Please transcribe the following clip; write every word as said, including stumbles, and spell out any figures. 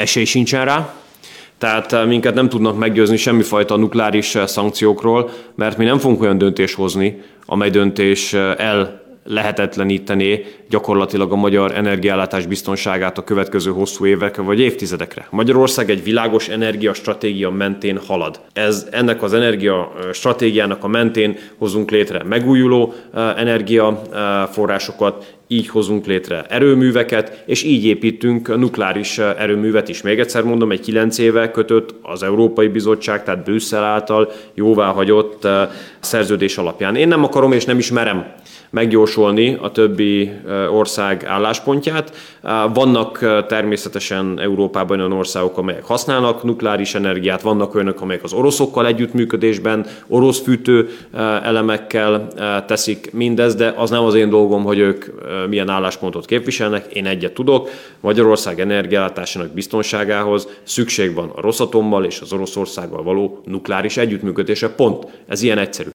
esély sincsen rá. Tehát minket nem tudnak meggyőzni semmifajta nukleáris szankciókról, mert mi nem fogunk olyan döntést hozni, amely döntés el lehetetlenítené gyakorlatilag a magyar energiaellátás biztonságát a következő hosszú évekre vagy évtizedekre. Magyarország egy világos energiastratégia mentén halad. Ez, ennek az energiastratégiának a mentén hozunk létre megújuló energiaforrásokat, így hozunk létre erőműveket, és így építünk nukleáris erőművet is. Még egyszer mondom, egy kilenc éve kötött az Európai Bizottság, tehát Brüsszel által jóváhagyott szerződés alapján. Én nem akarom és nem is merem megjósolni a többi ország álláspontját. Vannak természetesen Európában olyan országok, amelyek használnak nukleáris energiát, vannak olyanok, amelyek az oroszokkal együttműködésben, orosz fűtő elemekkel teszik mindezt, de az nem az én dolgom, hogy ők milyen álláspontot képviselnek. Én egyet tudok, Magyarország energiaellátásának biztonságához szükség van a Rosatommal és az Oroszországgal való nukleáris együttműködésre. Pont. Ez ilyen egyszerű.